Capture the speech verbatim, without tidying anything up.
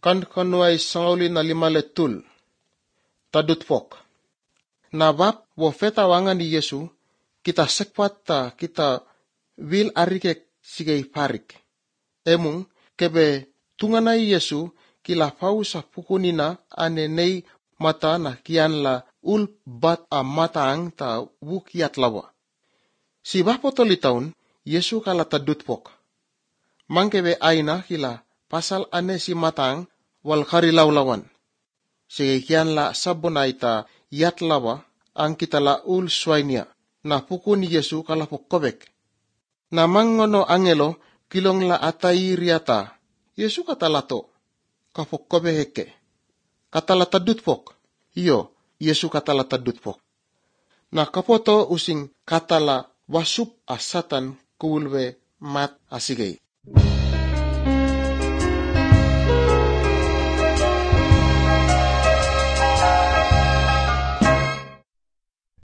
kan kanuay sangauli na lima letul. Tadutpok. Nabap wo fetawangan ni Yesu, kita sekpat ta kita wil arikek sigay parik. Emung kebe tunganay Yesu kila fau sa pukunina ane nei mata na kian la ul bat a mataang ta wukiat lawa. Si bapo tolitaun, Yesu kala tadutpok. Mangkebe aina kila pasal ane si mataang wal karilawlawan. Sige kian la sabonay ta yat lawa ang kita la ul swainia na pukun ni Yesu kala pokobek. Na mangono angelo kilong la atai riata. Yesu katalato kapokobe heke. Katala tadutpok. Iyo, Yesu katala tadutpok. Na kapoto using katala wasup asatan kulwe mat asigay.